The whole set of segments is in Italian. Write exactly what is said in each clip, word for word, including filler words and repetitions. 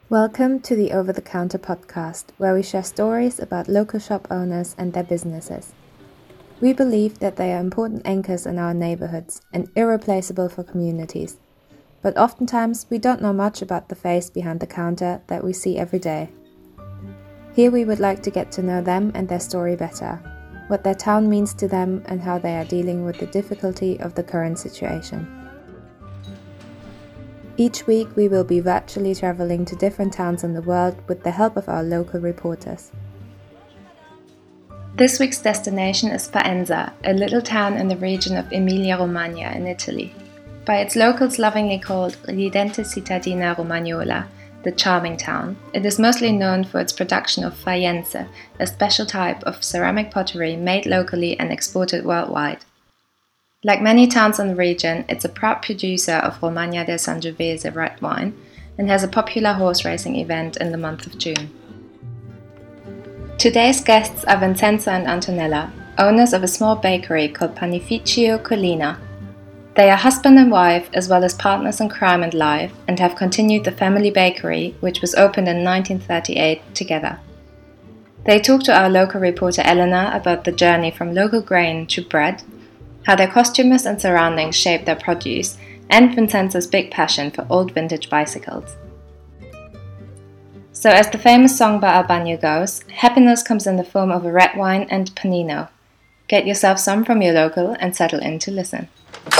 Welcome to the Over the Counter podcast, where we share stories about local shop owners and their businesses. We believe that they are important anchors in our neighborhoods and irreplaceable for communities. But oftentimes we don't know much about the face behind the counter that we see every day. Here we would like to get to know them and their story better, what their town means to them and how they are dealing with the difficulty of the current situation. Each week we will be virtually traveling to different towns in the world with the help of our local reporters. This week's destination is Faenza, a little town in the region of Emilia-Romagna in Italy. By its locals lovingly called Ridente Cittadina Romagnola, the charming town, it is mostly known for its production of faienza, a special type of ceramic pottery made locally and exported worldwide. Like many towns in the region, it's a proud producer of Romagna del Sangiovese red wine and has a popular horse racing event in the month of June. Today's guests are Vincenzo and Antonella, owners of a small bakery called Panificio Collina. They are husband and wife, as well as partners in crime and life, and have continued the family bakery, which was opened in nineteen thirty-eight, together. They talk to our local reporter Elena about the journey from local grain to bread, how their costumers and surroundings shape their produce, and Vincenzo's big passion for old vintage bicycles. So as the famous song by Albano goes, happiness comes in the form of a red wine and panino. Get yourself some from your local and settle in to listen.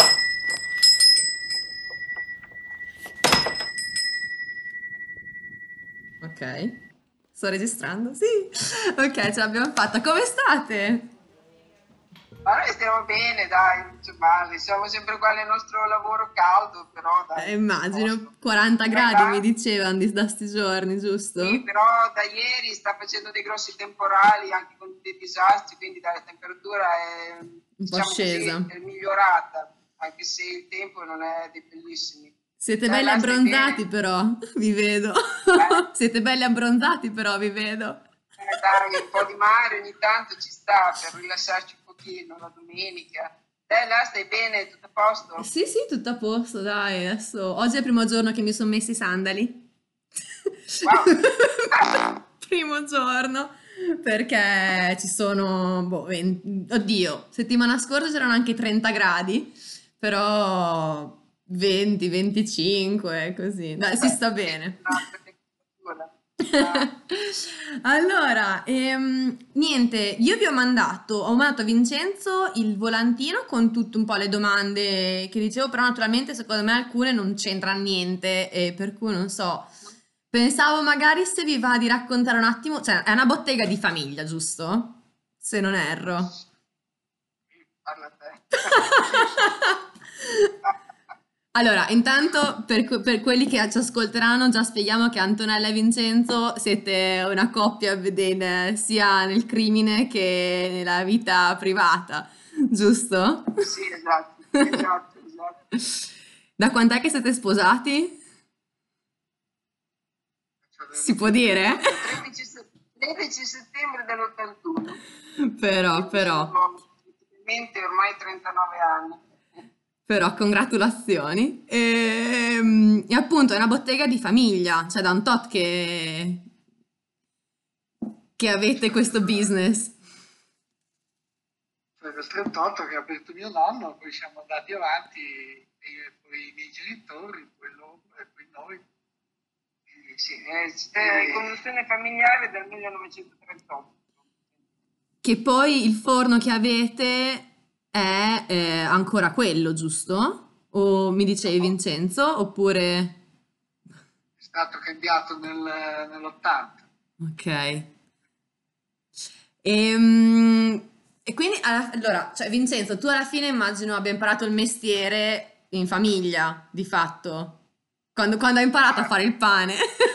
Ok, sto registrando? Sì. Ok, ce l'abbiamo fatta. Come state? Ma noi stiamo bene, dai, non c'è male. Siamo sempre qua nel nostro lavoro caldo, però dai. Eh, immagino, quaranta gradi mi dicevano di da sti giorni, giusto? Sì, però da ieri sta facendo dei grossi temporali, anche con dei disastri, quindi dai, la temperatura è, Un po' diciamo scesa. così, è migliorata, anche se il tempo non è dei bellissimi. Siete Dai, belli là stai abbronzati bene? però, vi vedo. Eh? Siete belli abbronzati però, vi vedo. Eh, dai, un po' di mare ogni tanto ci sta per rilassarci un pochino la domenica. Dai, là stai bene, tutto a posto? Sì, sì, tutto a posto, dai, adesso. Oggi è il primo giorno che mi sono messi i sandali. Wow! Primo giorno, perché ci sono, boh, venti oddio, settimana scorsa c'erano anche trenta gradi, però venti, venticinque, così. Dai, si sta bene. Allora, ehm, niente, io vi ho mandato, ho mandato a Vincenzo il volantino con tutte un po' le domande che dicevo, però naturalmente secondo me alcune non c'entrano niente, e per cui non so. Pensavo magari se vi va di raccontare un attimo, cioè è una bottega di famiglia, giusto? Se non erro. Parla a te. Allora, intanto per, que- per quelli che ci ascolteranno, già spieghiamo che Antonella e Vincenzo siete una coppia vede- sia nel crimine che nella vita privata, giusto? Sì, esatto, esatto, esatto. Da quant'è che siete sposati? Si può dire? tredici, se- tredici settembre dell'ottantuno, Però, quindi però, sono praticamente ormai trentanove anni. però, congratulazioni. E, e appunto è una bottega di famiglia, cioè da un tot che, che avete questo business. Cioè del trentotto che ha aperto mio nonno, poi siamo andati avanti, io e poi i miei genitori, poi loro e poi noi. Quindi sì, è è conduzione familiare del millenovecentotrentotto. Che poi il forno che avete è eh, ancora quello, giusto? O mi dicevi No, Vincenzo? Oppure... è stato cambiato nel- nell'ottanta. Ok. Ehm, E, quindi, alla- allora, cioè Vincenzo, tu alla fine immagino abbia imparato il mestiere in famiglia, di fatto, quando, quando hai imparato a Ah, fare il pane.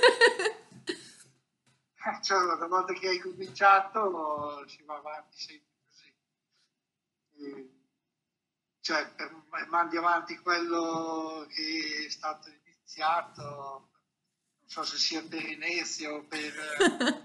cioè, una volta che hai cominciato si va avanti sempre così. E, cioè, per- mandi avanti quello che è stato iniziato, non so se sia per inerzia o per...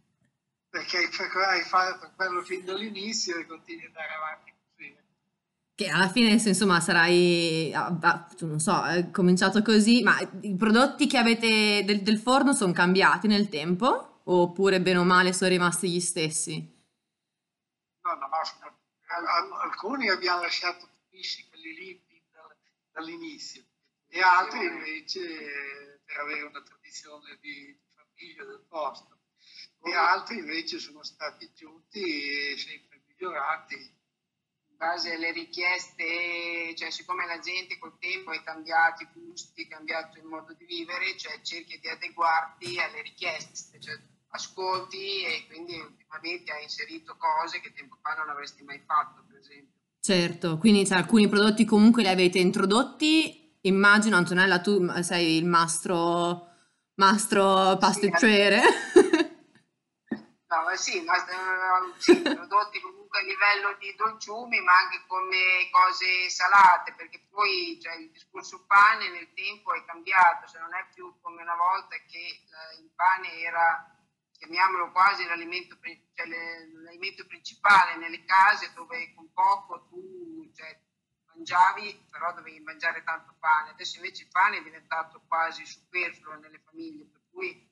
perché hai, hai fatto quello fin dall'inizio e continui ad andare avanti così. Che alla fine, se, insomma, sarai, ah, ah, non so, è cominciato così, ma i prodotti che avete del, del forno sono cambiati nel tempo? Oppure bene o male sono rimasti gli stessi? No, no, no, al- al- alcuni abbiamo lasciato fissi, quelli lì fin dal- dall'inizio, e altri invece per avere una tradizione di, di famiglia del posto, e altri invece sono stati aggiunti e sempre migliorati. In base alle richieste, cioè siccome la gente col tempo è cambiato i gusti, è cambiato il modo di vivere, cioè cerchi di adeguarti alle richieste, cioè ascolti e quindi ultimamente hai inserito cose che tempo fa non avresti mai fatto, per esempio. Certo, quindi cioè, alcuni prodotti comunque li avete introdotti, immagino Antonella tu sei il mastro, mastro Sì, pasticcere. no, ma sì, ma, eh, sì, prodotti comunque a livello di dolciumi, ma anche come cose salate, perché poi cioè, il discorso pane nel tempo è cambiato, se non è più come una volta che eh, il pane era, chiamiamolo quasi l'alimento, pri- cioè, le- l'alimento principale nelle case dove con poco tu cioè, mangiavi, però dovevi mangiare tanto pane. Adesso invece il pane è diventato quasi superfluo nelle famiglie, per cui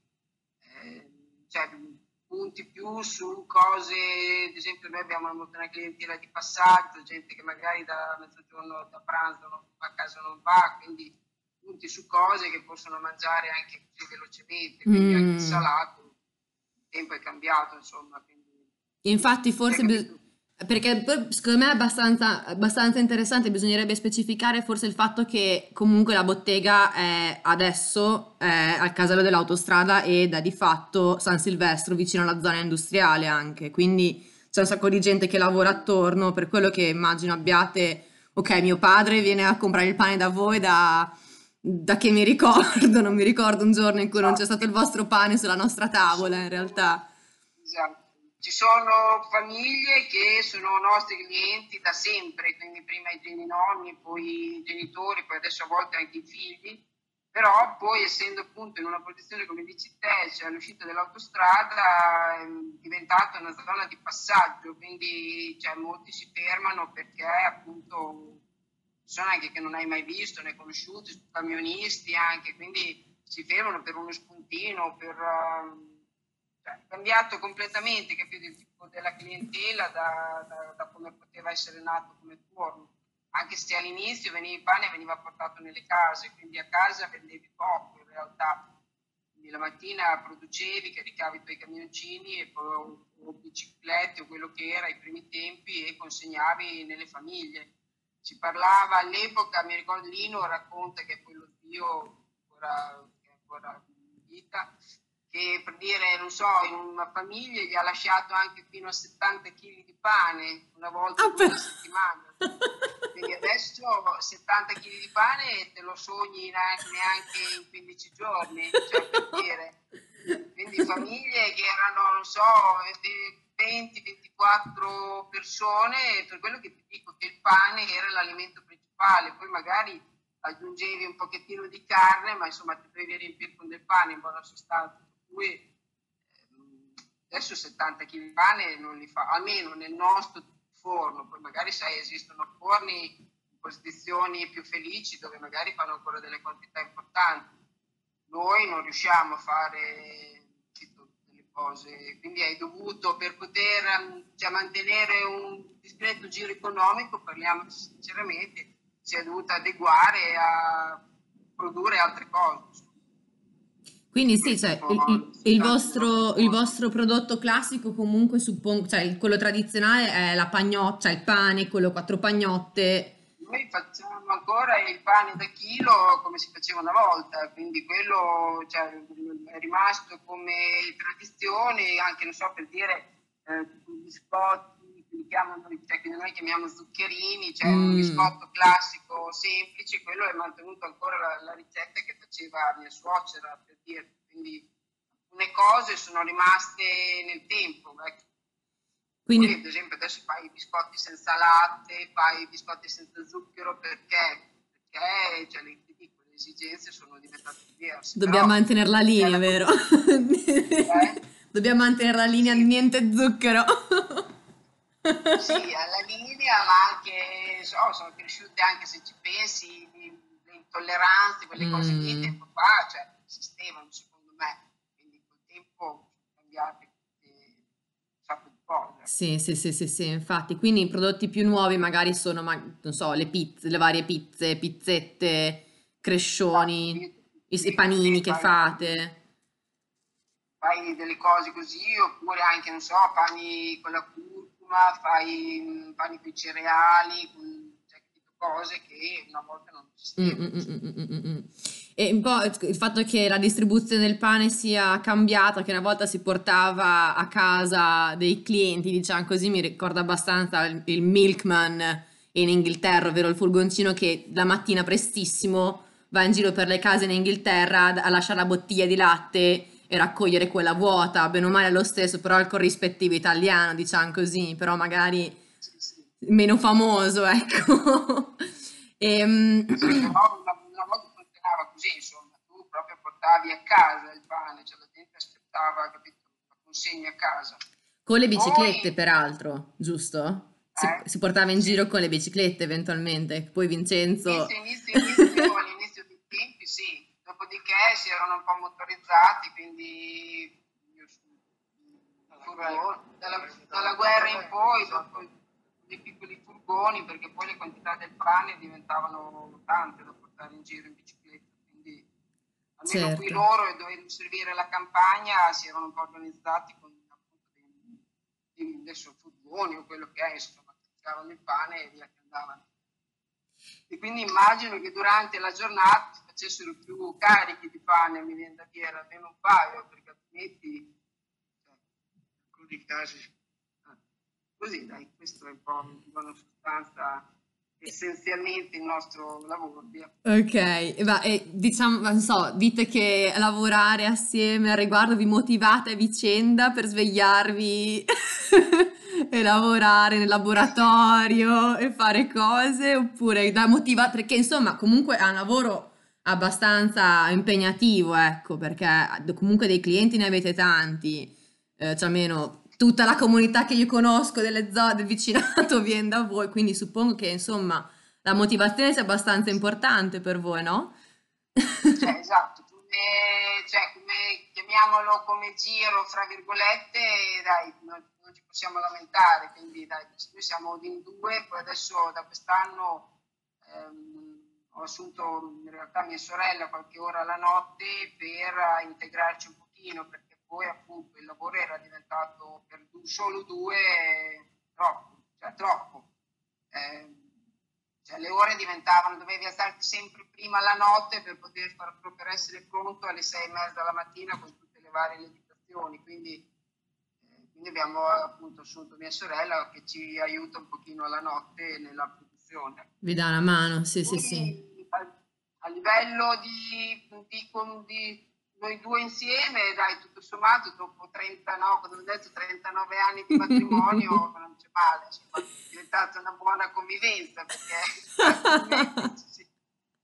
eh, cioè, punti più su cose, ad esempio noi abbiamo molto una clientela di passaggio, gente che magari da mezzogiorno da pranzo non, a casa non va, quindi punti su cose che possono mangiare anche così velocemente, quindi anche il Mm. salato, il tempo è cambiato, insomma, quindi Infatti c'è forse bis- capito. perché poi secondo me è abbastanza, abbastanza interessante, bisognerebbe specificare forse il fatto che comunque la bottega è adesso è al casello dell'autostrada ed è di fatto San Silvestro vicino alla zona industriale anche, quindi c'è un sacco di gente che lavora attorno, per quello che immagino abbiate, ok, mio padre viene a comprare il pane da voi da, da che mi ricordo, non mi ricordo un giorno in cui non c'è Esatto. stato il vostro pane sulla nostra Ci tavola in sono, realtà. esatto. Ci sono famiglie che sono nostri clienti da sempre, quindi prima i genitori, poi i genitori, poi adesso a volte anche i figli, però poi essendo appunto in una posizione come dici te, cioè all'uscita dell'autostrada è diventata una zona di passaggio, quindi cioè, molti si fermano perché appunto sono anche che non hai mai visto né conosciuti, camionisti anche, quindi si fermano per uno spuntino, per, ehm, cioè, è cambiato completamente, capito, il tipo della clientela da, da- da come poteva essere nato come forno. Anche se all'inizio veniva, il pane veniva portato nelle case, quindi a casa vendevi poco in realtà. Quindi la mattina producevi, caricavi i tuoi camioncini e poi, o, o biciclette o quello che era ai primi tempi e consegnavi nelle famiglie. Si parlava all'epoca, mi ricordo Lino racconta che poi lo zio ancora, che è ancora in vita, che per dire, non so, in una famiglia gli ha lasciato anche fino a settanta chili di pane una volta Ah, in però... una settimana. Quindi adesso settanta chili di pane te lo sogni neanche neanche in quindici giorni, cioè per dire. Quindi famiglie che erano, non so, venti ventiquattro persone, per quello che ti dico che il pane era l'alimento principale, poi magari aggiungevi un pochettino di carne, ma insomma ti dovevi riempire con del pane in buona sostanza. Per cui ehm, adesso settanta chili di pane non li fa, almeno nel nostro forno, poi magari sai esistono forni in posizioni più felici dove magari fanno ancora delle quantità importanti. Noi non riusciamo a fare tipo, delle cose, quindi hai dovuto per poter um, cioè, mantenere un discreto giro economico, parliamo sinceramente, si è dovuto adeguare a produrre altre cose. Quindi sì, Questo è un cioè po' il, il- il il stato del nostro vostro, il forno. vostro prodotto classico comunque suppongo, cioè il- quello tradizionale è la pagnotta, cioè il pane, quello quattro pagnotte. Noi facciamo ancora il pane da chilo come si faceva una volta, quindi quello cioè, è rimasto come tradizione, anche non so per dire eh, i biscotti, che li chiamano, cioè, che noi chiamiamo zuccherini, cioè un Mm. biscotto classico semplice, quello è mantenuto ancora la, la ricetta che faceva mia suocera, per dire, quindi alcune cose sono rimaste nel tempo, ecco. Poi, ad Quindi, esempio, adesso fai i biscotti senza latte, fai i biscotti senza zucchero perché? Perché cioè, le, ti dico, le esigenze sono diventate diverse, dobbiamo però mantenere la cioè, linea, la vero? produzione, eh? Dobbiamo mantenere la linea di Sì, niente zucchero. sì, alla linea, famiglia, ma anche, so, sono cresciute anche se ci pensi, di- le intolleranze, quelle cose lì, Mm. tempo fa, cioè, esistevano secondo me, quindi col tempo sono cambiate tutte un sacco di cose. Sì, sì, sì, sì, sì, infatti, quindi i prodotti più nuovi magari sono, ma- non so, le pizze, le varie pizze, pizzette, Esatto, crescioni, quindi i, i sì, panini sì, che fai, fate. fai delle cose così, oppure anche, non so, pani con la curcuma, fai mm, pani con i cereali, con cioè, cose che una volta non Mm, esistevano. mm, mm, mm, mm, mm. E un po' il fatto che la distribuzione del pane sia cambiata, che una volta si portava a casa dei clienti, diciamo così, mi ricorda abbastanza il, il milkman in Inghilterra, ovvero il furgoncino che la mattina prestissimo va in giro per le case in Inghilterra a lasciare la bottiglia di latte e raccogliere quella vuota, bene o male lo stesso, però il corrispettivo italiano, diciamo così, però magari Sì, sì. meno famoso, ecco. Ehm, Sì, però una, una volta funzionava così, insomma, tu proprio portavi a casa il pane, cioè la gente aspettava, capito, la consegna a casa. Con le biciclette, Poi, peraltro, giusto? Si, eh, si portava in sì, giro con le biciclette eventualmente. Poi Vincenzo. inizio, inizio, inizio, all'inizio dei tempi, sì, dopodiché si erano un po' motorizzati, quindi io su- furgoni, dalla, dalla guerra in poi, dopo dei piccoli furgoni, perché poi le quantità del pane diventavano tante da portare in giro in bicicletta, quindi almeno qui Certo. loro, e dovevano servire la campagna, si erano un po' organizzati con appunto dei, dei- adesso furgoni o quello che è, insomma, caricavano il pane e via che andavano. E quindi immagino che durante la giornata si facessero più carichi di pane, mi viene da dire, almeno un paio, perché altrimenti, cioè, in alcuni casi, eh, così dai, questo è un po' in buona sostanza essenzialmente il nostro lavoro. Via. Ok, e va- e diciamo, non so, dite che lavorare assieme al riguardo vi motivate a vicenda per svegliarvi e lavorare nel laboratorio e fare cose, oppure da motiva perché insomma comunque è un lavoro abbastanza impegnativo, ecco, perché comunque dei clienti ne avete tanti, eh, cioè almeno tutta la comunità che io conosco delle zone del vicinato viene da voi, quindi suppongo che insomma la motivazione sia abbastanza importante per voi, no? Cioè, esatto, come, cioè, come chiamiamolo come giro, fra virgolette, dai, non, non ci possiamo lamentare, quindi dai, noi siamo in due, poi adesso da quest'anno ehm, ho assunto in realtà mia sorella qualche ora alla notte per integrarci un pochino, perché poi appunto il lavoro era diventato per du- solo due eh, troppo, cioè troppo. Eh, cioè le ore diventavano, dovevi alzarti sempre prima la notte per poter far, per essere pronto alle sei e mezza della mattina con tutte le varie legislazioni, quindi, eh, quindi abbiamo appunto assunto mia sorella che ci aiuta un pochino alla notte nella produzione. Vi dà una mano, sì, sì, sì. Poi a, a livello di, di, con- di noi due insieme, dai, tutto sommato, dopo trentanove, come ho detto, trentanove anni di matrimonio, non c'è male, insomma, è diventata una buona convivenza, perché altrimenti ci si-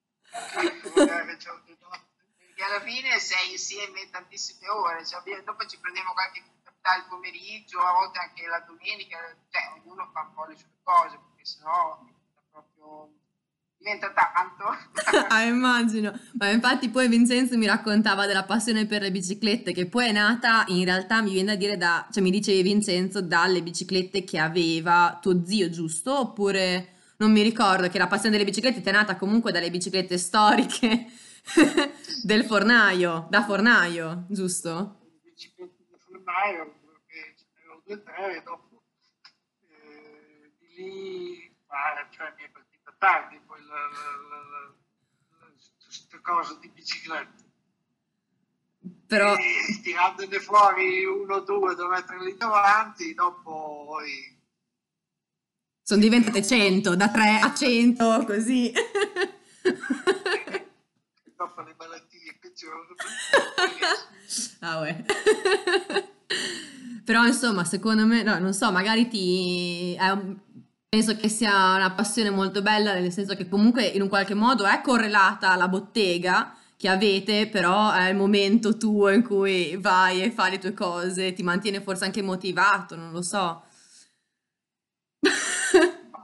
perché alla fine sei insieme tantissime ore, cioè, abbiamo- dopo ci prendiamo qualche caffè il pomeriggio, a volte anche la domenica, cioè ognuno fa un po' le sue cose, perché sennò diventa proprio diventa tanto. Ah, immagino. Ma infatti poi Vincenzo mi raccontava della passione per le biciclette, che poi è nata, in realtà mi viene da dire da, cioè mi dicevi Vincenzo, dalle biciclette che aveva tuo zio, giusto? Oppure non mi ricordo che la passione delle biciclette ti è nata comunque dalle biciclette storiche del fornaio, da fornaio, giusto? biciclette da fornaio, che ce ne avevo due o tre, e dopo eh, di lì, ah, cioè, mi è partita tardi poi la, la, la, la, questa cosa di biciclette. Però E tirandone fuori uno o due da mettere lì davanti, dopo poi sono diventate cento, da tre a cento, così. dopo le malattie peggiorano. Ah, uè. Però insomma, secondo me, no, non so, magari ti... è un- penso che sia una passione molto bella, nel senso che comunque in un qualche modo è correlata alla bottega che avete, però è il momento tuo in cui vai e fai le tue cose, ti mantiene forse anche motivato, non lo so.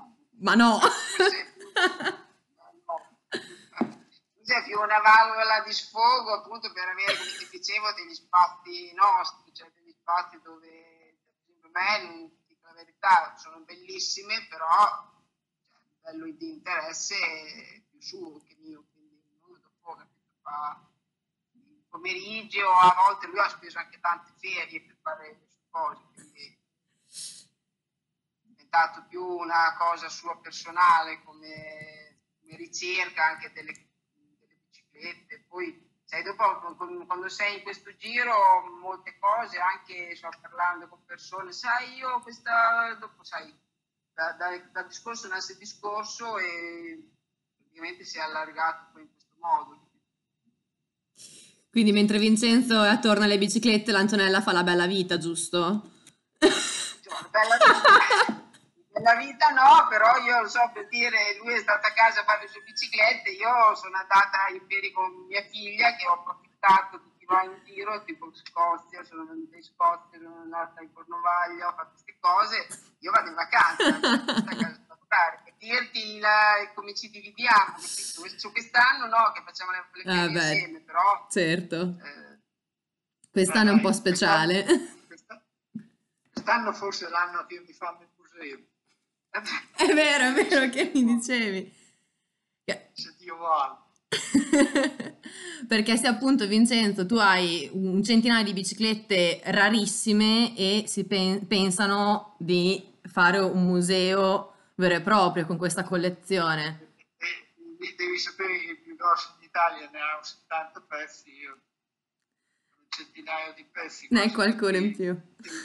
Ma no! Forse, no, forse è più una valvola di sfogo appunto per avere, come ti dicevo, degli spazi nostri, cioè degli spazi dove, per me, dico la verità, sono bellissime, però cioè, a livello di interesse è più suo che mio, quindi uno dopo, capito, fa il pomeriggio, a volte lui ha speso anche tante ferie per fare le sue cose, quindi diventato più una cosa sua personale come, come ricerca anche delle, delle biciclette. Poi sai, dopo quando sei in questo giro molte cose, anche sto parlando con persone, sai io questa, dopo sai, da, da, da discorso nasce il discorso e praticamente si è allargato poi in questo modo. Quindi mentre Vincenzo è attorno alle biciclette, l'Antonella fa la bella vita, giusto? Cioè, bella vita. Nella vita no, però io lo so, per dire, lui è stato a casa a fare le sue biciclette, io sono andata in ferie con mia figlia che ho approfittato di chi va in giro, tipo in Scozia, sono venuta in Scozia, sono andata in Cornovaglia, ho fatto queste cose, io vado in vacanza, sono a casa a lavorare, per dirti la, come ci dividiamo, capito? Quest'anno no, che facciamo le, le ferie Ah, beh, insieme, però... certo. Eh, Quest'anno è un po' quest'anno, speciale. quest'anno, quest'anno forse è l'anno che mi fanno il museo. È vero, è vero che mi dicevi. Se Dio vuole. Perché se appunto Vincenzo tu hai un centinaio di biciclette rarissime e si pen- pensano di fare un museo vero e proprio con questa collezione. E, e devi sapere che il più grosso in Italia ne ha settanta pezzi, io un centinaio di pezzi. Ne hai qualcuno in più.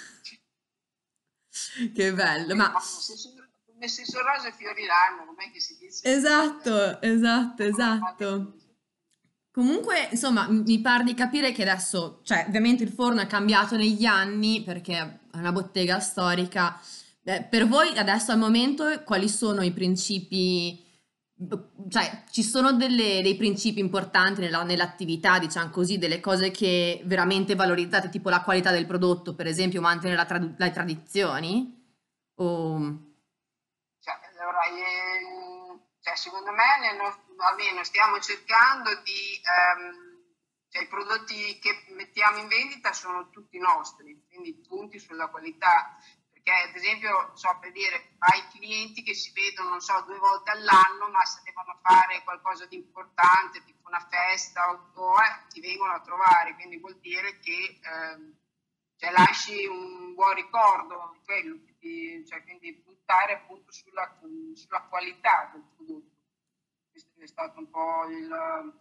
Che bello, ma... Messi su rosa e fioriranno, com'è che si dice? Esatto, esatto, esatto. Comunque, insomma, mi pare di capire che adesso, cioè, ovviamente il forno è cambiato negli anni perché è una bottega storica. Eh, per voi adesso al momento quali sono i principi, cioè, ci sono delle- dei principi importanti nella- nell'attività, diciamo così, delle cose che veramente valorizzate, tipo la qualità del prodotto, per esempio, mantenere la tradu- le tradizioni? O... Cioè, allora, ehm, cioè, secondo me, nel nostro, almeno stiamo cercando di, ehm, cioè, i prodotti che mettiamo in vendita sono tutti nostri, quindi punti sulla qualità, perché ad esempio, so per dire, hai clienti che si vedono, non so, due volte all'anno, ma se devono fare qualcosa di importante, tipo una festa o, o eh, ti vengono a trovare, quindi vuol dire che ehm, cioè, lasci un buon ricordo di quello, di, cioè, quindi puntare appunto sulla, sulla qualità del prodotto. Questo è stato un po' il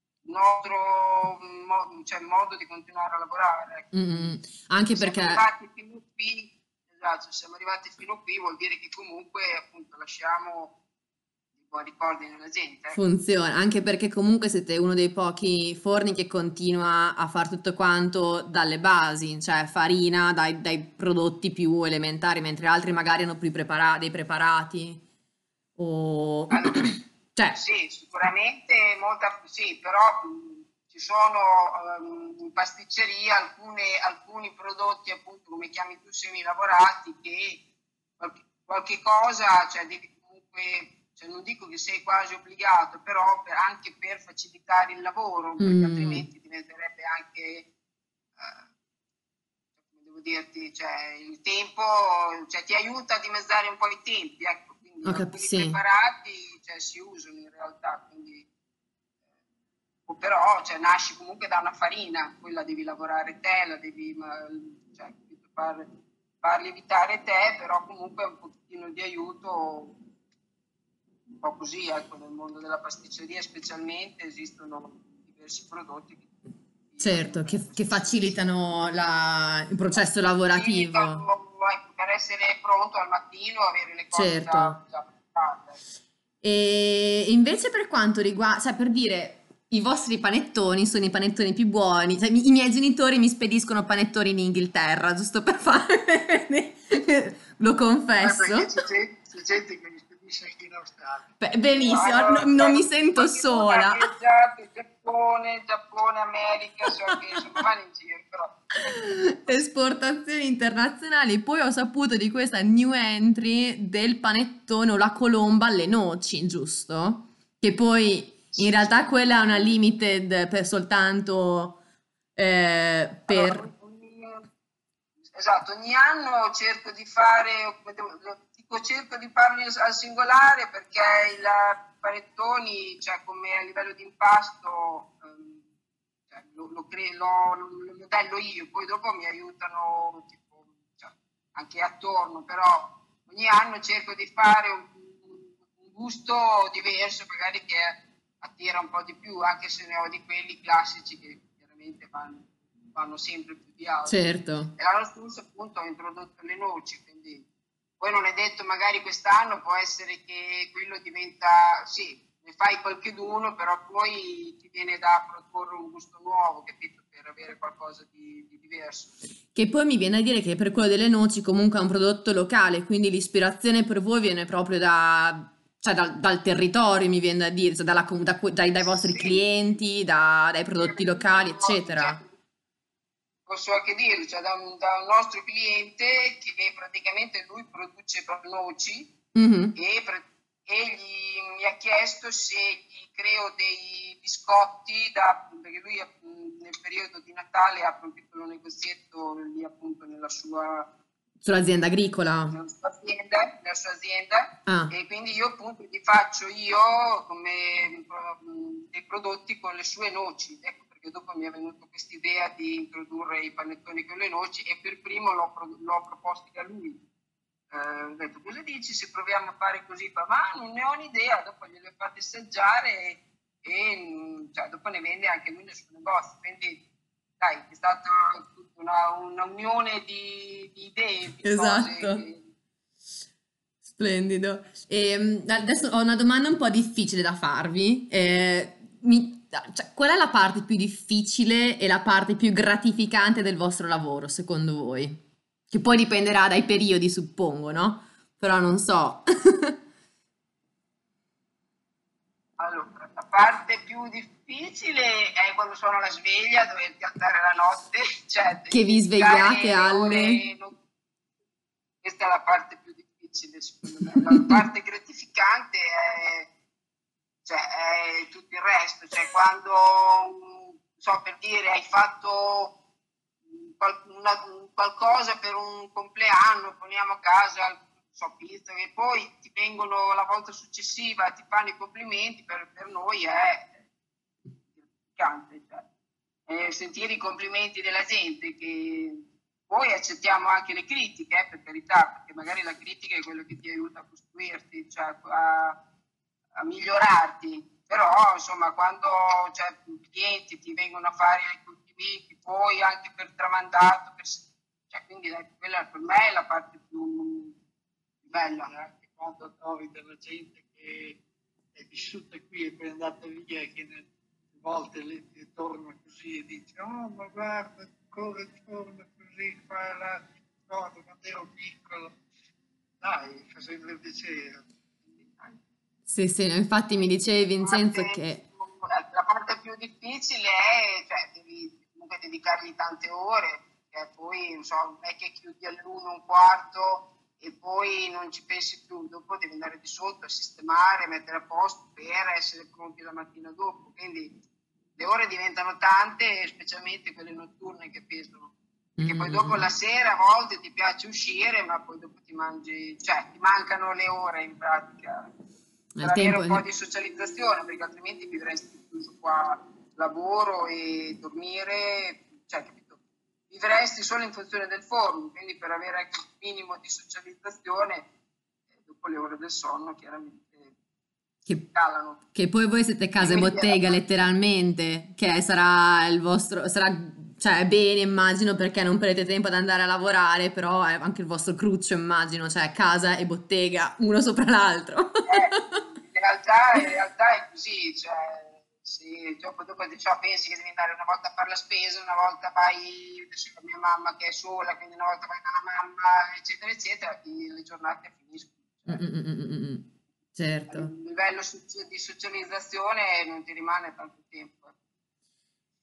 nostro mo- cioè, modo di continuare a lavorare. Ecco. Mm, anche Siamo perché... arrivati fino qui, esatto, siamo arrivati fino qui, vuol dire che comunque appunto lasciamo dei buoni ricordi nella gente. Ecco. Funziona, anche perché comunque siete uno dei pochi forni che continua a fare tutto quanto dalle basi, cioè farina, dai, dai prodotti più elementari, mentre altri magari hanno più prepara- dei preparati. O... Allora, cioè, sì, sicuramente molta, sì, però mh, ci sono um, in pasticceria alcune, alcuni prodotti, appunto, come chiami tu, semilavorati, che qualche, qualche cosa, cioè devi comunque, cioè, non dico che sei quasi obbligato, però per, anche per facilitare il lavoro, perché mm, altrimenti diventerebbe anche, eh, come devo dirti, cioè, il tempo, cioè, ti aiuta a dimezzare un po' i tempi, ecco. ho cap- Alcuni sì, preparati cioè, si usano in realtà, quindi, eh, però cioè, nasci comunque da una farina, poi la devi lavorare te, la devi ma, cioè, far, far lievitare te, però comunque un pochettino di aiuto, un po' così, ecco, nel mondo della pasticceria specialmente esistono diversi prodotti che certo, che, che facilitano la- il processo lavorativo. facilitano, ecco, per essere pronto al mattino, avere le cose Certo. già, già preparate. E invece per quanto riguarda, cioè per dire, i vostri panettoni sono i panettoni più buoni, cioè, i miei genitori mi spediscono panettoni in Inghilterra, giusto per fare, lo Eh, confesso. perché c'è gente, c'è gente che mi spedisce anche in Australia. Beh, benissimo, Allora, no- non mi cioè, sento qualcuno ha sola. viaggiato in Gia- Giappone, Giappone, America, so che insomma vanno in giro, però. Esportazioni internazionali. Poi ho saputo di questa new entry del panettone o la colomba alle noci, giusto? Che poi in realtà quella è una limited per soltanto eh, Allora, per... ogni- esatto, ogni anno cerco di fare, come devo- lo- dico cerco di farli al singolare perché i panettoni, cioè come a livello di impasto, ehm, cioè, lo, lo, cre- lo- lo modello io, poi dopo mi aiutano tipo, cioè, anche attorno, però ogni anno cerco di fare un, un gusto diverso, magari che attira un po' di più, anche se ne ho di quelli classici che chiaramente vanno, vanno sempre più di altri. Certo. E l'anno scorso appunto ho introdotto le noci, quindi poi non è detto, magari quest'anno può essere che quello diventa, sì, ne fai qualcheduno, però poi ti viene da proporre un gusto nuovo, capito? Per avere qualcosa di, di diverso. Che poi mi viene a dire che per quello delle noci comunque è un prodotto locale, quindi l'ispirazione per voi viene proprio da, cioè dal, dal territorio, mi viene da dire, cioè dalla com- da que- dai, dai vostri Sì. clienti, da- dai prodotti locali, eccetera. Cioè, posso anche dirlo, cioè da un, da un nostro cliente che praticamente lui produce proprio noci Mhm. e, pre- e gli, mi ha chiesto se gli creo dei biscotti, da, perché lui mh, nel periodo di Natale apre un piccolo negozietto lì appunto nella sua, Sull'azienda agricola. nella sua azienda, nella sua azienda Ah, e quindi io appunto gli faccio io come mh, dei prodotti con le sue noci, ecco perché dopo mi è venuta questa idea di introdurre i panettoni con le noci e per primo l'ho, pro- l'ho proposti a lui. Eh, ho detto cosa dici se proviamo a fare così? Fa, ma non ne ho un'idea, dopo gliele ho fatte assaggiare e, e, mh, cioè, dopo ne vende anche lui nel suo negozio, quindi dai, è stata tutta una, una unione di, di idee, di esatto. cose che... Splendido. E, adesso ho una domanda un po' difficile da farvi. Eh, mi- cioè, qual è la parte più difficile e la parte più gratificante del vostro lavoro, secondo voi? Che poi dipenderà dai periodi, suppongo, no? Però non so. Allora, la parte più difficile è quando sono alla sveglia, dover piantare la notte, cioè Che vi dedicare svegliate le alle... ore. non- Questa è la parte più difficile, secondo me. La parte gratificante è, cioè, è tutto il resto, cioè quando, mm, so per dire, hai fatto mm, qual- una- un qualcosa per un compleanno, poniamo a casa, so, pizza, e poi ti vengono la volta successiva, ti fanno i complimenti, per, per noi è gratificante, cioè. Eh, sentire i complimenti della gente, che poi accettiamo anche le critiche, eh, per carità, perché magari la critica è quello che ti aiuta a costruirti, cioè a, a migliorarti, però insomma quando cioè, i clienti ti vengono a fare i complimenti, poi anche per tramandato, per, cioè, quindi dai, quella per me è la parte più bella. E anche quando trovi della gente che è vissuta qui e poi è andata via e che ne- a volte le, le torna così e dice oh ma guarda ancora torna così qua e là, ti ricordo quando ero piccolo, dai, fa sempre piacere. Quindi, dai. Sì, sì, no, infatti mi dicevi, Vincenzo, Parte che... più- la parte più difficile è, cioè, devi comunque dedicargli tante ore, che poi non so, non è che chiudi all'uno un quarto e poi non ci pensi più, dopo devi andare di sotto a sistemare, mettere a posto per essere pronti la mattina dopo, quindi le ore diventano tante, specialmente quelle notturne che pesano, perché poi dopo la sera a volte ti piace uscire, ma poi dopo ti mangi, cioè ti mancano le ore in pratica per Nel avere tempo... un po' di socializzazione, perché altrimenti vivresti chiuso qua, lavoro e dormire, cioè, capito? Vivresti solo in funzione del forno, quindi per avere anche un minimo di socializzazione, eh, dopo le ore del sonno chiaramente Che, calano. che poi voi siete casa e Quindi è la bottega parte- letteralmente, che sarà il vostro, sarà, cioè bene immagino perché non prendete tempo ad andare a lavorare, però è anche il vostro cruccio immagino, cioè casa e bottega, uno sopra l'altro. Eh, in realtà, in realtà è così, cioè, sì, dopo, dopo cioè, pensi che devi andare una volta a fare la spesa, una volta vai, adesso con mia mamma che è sola, quindi una volta vai dalla mamma, eccetera, eccetera, e le giornate finiscono. Mm, Cioè, mm, mm, mm, mm, mm. a Certo. livello soci- di socializzazione non ti rimane tanto tempo.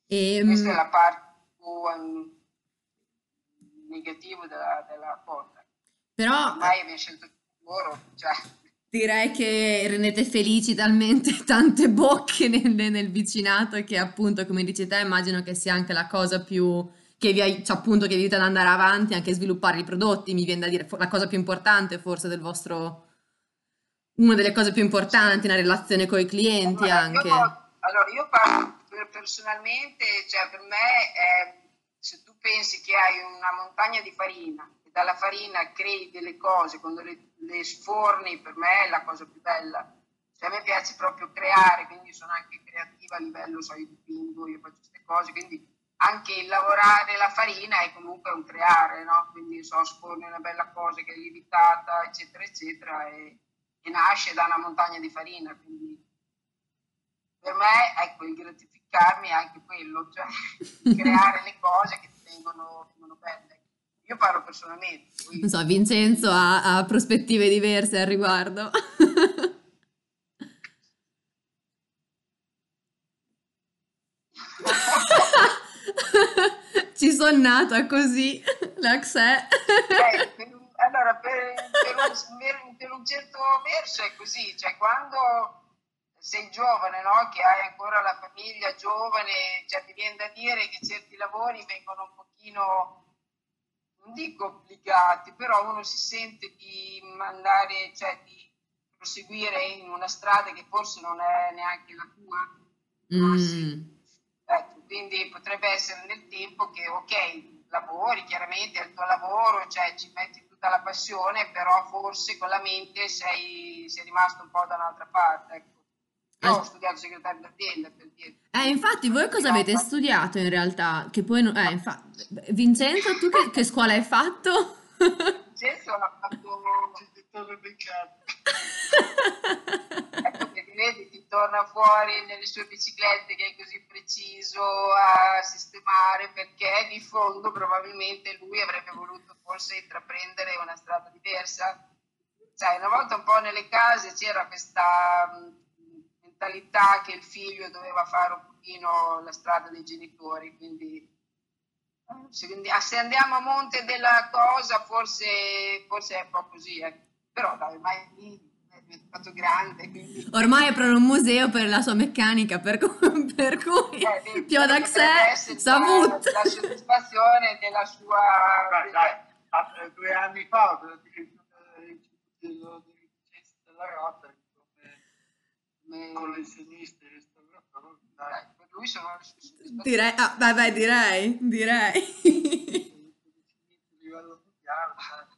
Questa è Ehm, la parte più um, negativa della, della cosa. però eh, Ormai abbiamo scelto il lavoro, cioè, direi che rendete felici talmente tante bocche nel, nel vicinato che appunto, come dici te, immagino che sia anche la cosa più che vi, ai- cioè, appunto, che vi aiuta ad andare avanti, anche a sviluppare i prodotti, mi viene da dire, fo- la cosa più importante forse del vostro, una delle cose più importanti, una relazione con i clienti allora io, anche. allora, io parlo per- personalmente, cioè per me, è- se tu pensi che hai una montagna di farina e dalla farina crei delle cose, quando le, le sforni, per me è la cosa più bella. Cioè, a me piace proprio creare, quindi sono anche creativa a livello, so, io dipingo, io faccio queste cose, quindi anche il lavorare la farina è comunque un creare, no? Quindi so, sforni una bella cosa che è lievitata, eccetera, eccetera, e, e nasce da una montagna di farina, quindi per me, ecco, il gratificarmi è anche quello, cioè di creare le cose che ti vengono, vengono belle. Io parlo personalmente, Non poi so, Vincenzo ha, ha prospettive diverse al riguardo. Ci sono nata così, l'accè. Beh, per un- allora, per, per un, per un certo verso è così, cioè quando sei giovane, no? Che hai ancora la famiglia giovane, cioè ti viene da dire che certi lavori vengono un pochino, non dico obbligati, però uno si sente di mandare, cioè di proseguire in una strada che forse non è neanche la tua, ma sì. Mm. Ecco, quindi potrebbe essere nel tempo che, ok, lavori, chiaramente è il tuo lavoro, cioè ci metti tutta la passione, però forse con la mente sei, sei rimasto un po' da un'altra parte. Ecco. Io ho Al- studiato segretario d'azienda per dire, Eh, quindi infatti, voi cosa io ho avete fatto studiato in realtà? Che poi, no- eh, infa- Vincenzo, tu che, che scuola hai fatto? Vincenzo ha fatto, Genitore beccato. ecco perché vedi, ti torna fuori nelle sue biciclette che è così preciso a sistemare, perché di fondo probabilmente lui avrebbe voluto forse intraprendere una strada diversa. Sai, una volta un po' nelle case c'era questa mh, mentalità che il figlio doveva fare un pochino la strada dei genitori, quindi se, se andiamo a monte della cosa forse, forse è un po' così, eh. Però dai, ormai è diventato grande, quindi Ormai aprono un museo per la sua meccanica, per, cui, per cui eh, vedi, quello potrebbe Piodaxè, essere la, Samut. la soddisfazione della sua... Beh, dai, a- eh, due anni fa ho preso il titolo di licenza della rota come come, collezionista e restauratore. Dai, dai, per lui sono le sue soddisfazioni. Direi, ah, beh, beh, direi, direi. a livello mondiale. Dai.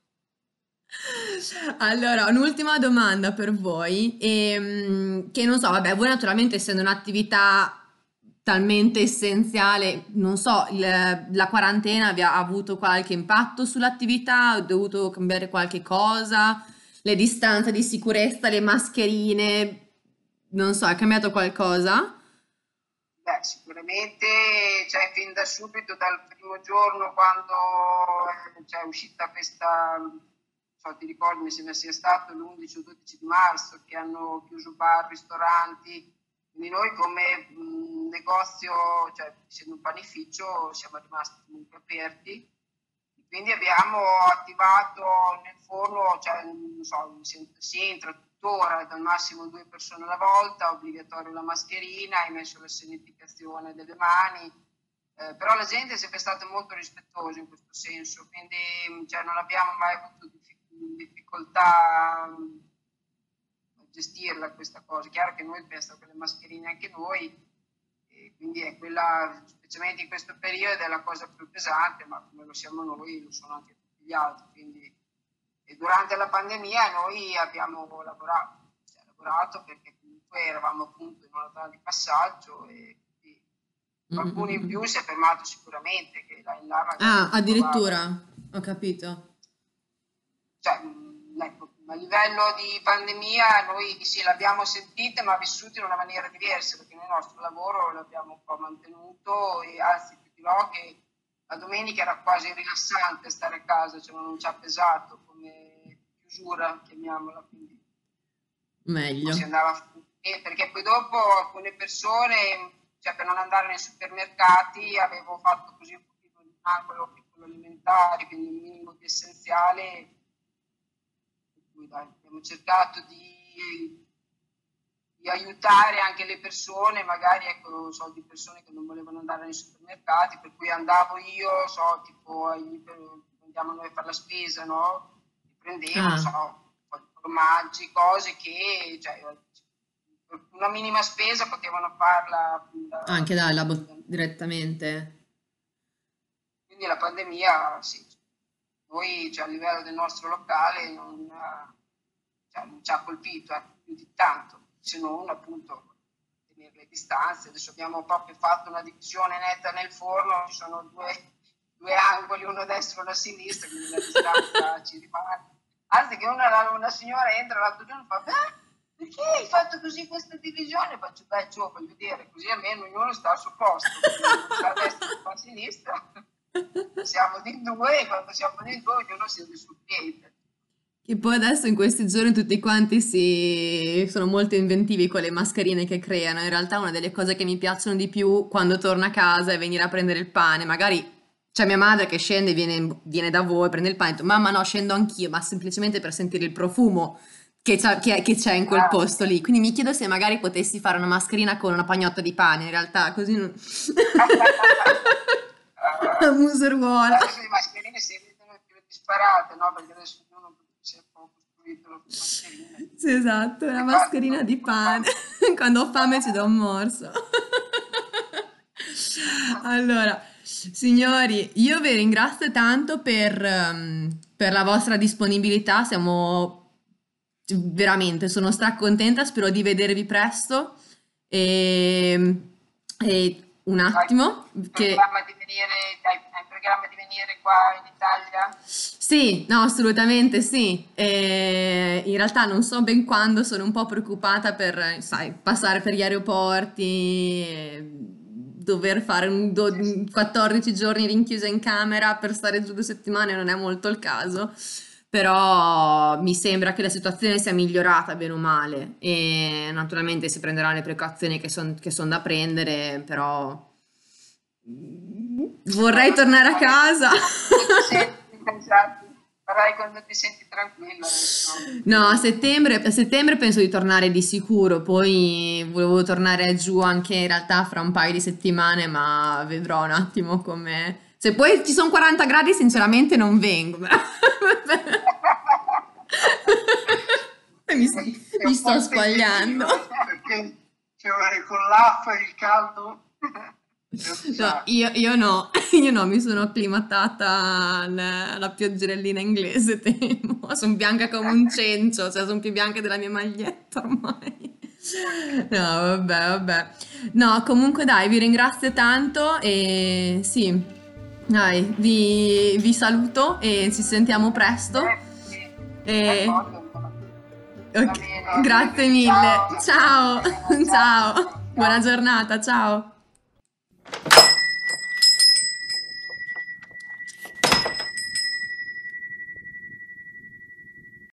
Allora, un'ultima domanda per voi, ehm, che non so, vabbè, voi naturalmente essendo un'attività talmente essenziale, non so, il- la quarantena vi ha avuto qualche impatto sull'attività? Ho dovuto cambiare qualche cosa? Le distanze di sicurezza, le mascherine, non so, è cambiato qualcosa? Beh, sicuramente, cioè, fin da subito, dal primo giorno, quando eh, cioè, è uscita questa, non so, ti ricordi, mi sembra sia stato l'undici o dodici di marzo, che hanno chiuso bar, ristoranti, quindi noi come mh, negozio, cioè, essendo un panificio, siamo rimasti comunque aperti, quindi abbiamo attivato nel forno, cioè, non so, si, si entra tuttora dal massimo due persone alla volta, obbligatorio la mascherina, hai messo la sanitificazione delle mani, eh, però la gente è sempre stata molto rispettosa in questo senso, quindi cioè, non abbiamo mai avuto diffic- difficoltà mh, a gestirla questa cosa. Chiaro che noi dobbiamo stare con le mascherine anche noi, e quindi è quella, specialmente in questo periodo, è la cosa più pesante, ma come lo siamo noi, lo sono anche tutti gli altri. Quindi, e durante la pandemia noi abbiamo lavorato, cioè, lavorato perché comunque eravamo appunto in una zona di passaggio e quindi Mm, mm, qualcuno mm, in più mm. si è fermato sicuramente, che là in là magari Ah, non trovava. addirittura, ho capito. Cioè, mh, ecco, a livello di pandemia noi sì l'abbiamo sentita ma vissuta in una maniera diversa perché nel nostro lavoro l'abbiamo un po' mantenuto e anzi ti dirò che la domenica era quasi rilassante stare a casa, cioè non ci ha pesato come chiusura, chiamiamola, quindi o Meglio. si andava a finire, perché poi dopo alcune persone cioè per non andare nei supermercati avevo fatto così un pochino di angolo piccolo alimentare, quindi un minimo di essenziale. Per cui, dai, abbiamo cercato di, di aiutare anche le persone, magari ecco, so di persone che non volevano andare nei supermercati, per cui andavo io, so, tipo andiamo noi a fare la spesa, no? Prendevo, Ah. so, un po' di formaggi, cose che, cioè, una minima spesa potevano farla da- Anche dai, la bot- direttamente. Quindi la pandemia, sì, noi cioè, a livello del nostro locale non, eh, cioè, non ci ha colpito eh, più di tanto, se non appunto tenere le distanze. Adesso abbiamo proprio fatto una divisione netta nel forno, ci sono due, due angoli, uno a destra e uno a sinistra, quindi la distanza ci rimane. Anzi che una, una signora entra l'altro giorno e fa, "Beh, perché hai fatto così questa divisione?" Faccio, beh, giù, voglio dire, così almeno ognuno sta al suo posto, uno sta a destra e uno a sinistra, siamo di due e quando siamo di due ognuno siede sul piede. Che poi adesso in questi giorni tutti quanti si sono molto inventivi con le mascherine che creano. In realtà una delle cose che mi piacciono di più quando torno a casa è venire a prendere il pane. Magari c'è mia madre che scende, viene, viene da voi, prende il pane e dice, mamma no, scendo anch'io, ma semplicemente per sentire il profumo che c'è, che- che c'è in quel Ah, posto lì. Quindi mi chiedo se magari potessi fare una mascherina con una pagnotta di pane, in realtà così non... A museruola. adesso le mascherine si vedono più disparate, no? Perché adesso ognuno si è un po' costruito le mascherine. Sì, esatto, una E mascherina guarda, di pane. Quando ho fame ci do un morso. Allora, signori, io vi ringrazio tanto per, ehm, per la vostra disponibilità. Siamo veramente, sono stracontenta. Spero di vedervi presto. E, e un hai attimo, che programma di venire, hai, hai programma di venire qua in Italia? sì, no, assolutamente sì. E in realtà non so ben quando, sono un po' preoccupata per, sai, passare per gli aeroporti, e dover fare un do- Sì, sì. quattordici giorni rinchiusa in camera per stare giù due settimane non è molto il caso, però mi sembra che la situazione sia migliorata bene o male e naturalmente si prenderanno le precauzioni che sono che son da prendere, però vorrei Quando, tornare a quando, casa. quando ti senti, esatto, farai quando ti senti tranquilla adesso. No, a settembre, a settembre penso di tornare di sicuro, poi volevo tornare giù anche in realtà fra un paio di settimane, ma vedrò un attimo come... Se poi ci sono quaranta gradi, sinceramente non vengo. Mi, È mi un po' sto squagliando. impegnativo, perché cioè, con l'acqua e il caldo è un No, disastro. io, io no, io no, mi sono acclimatata alla, alla pioggerellina inglese, temo. Sono bianca come un cencio, cioè sono più bianca della mia maglietta ormai. No, vabbè, vabbè. No, comunque dai, vi ringrazio tanto e sì, dai, vi, vi saluto e ci sentiamo presto. Eh, sì, E... d'accordo, allora. Va ok, bene, grazie bene, mille. ciao, Ciao, ciao, ciao, ciao, buona ciao. giornata, ciao.